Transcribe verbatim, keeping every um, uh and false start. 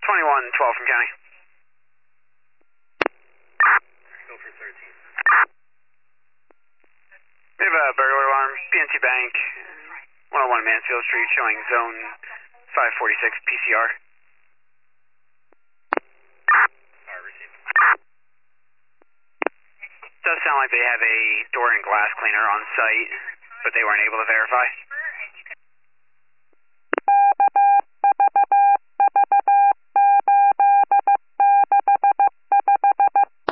twenty-one twelve from county. Go for thirteen. We have a burglar alarm, P N C Bank, one oh one Mansfield Street, showing zone five forty-six P C R. Alright, received. Does sound like they have a door and glass cleaner on site, but they weren't able to verify.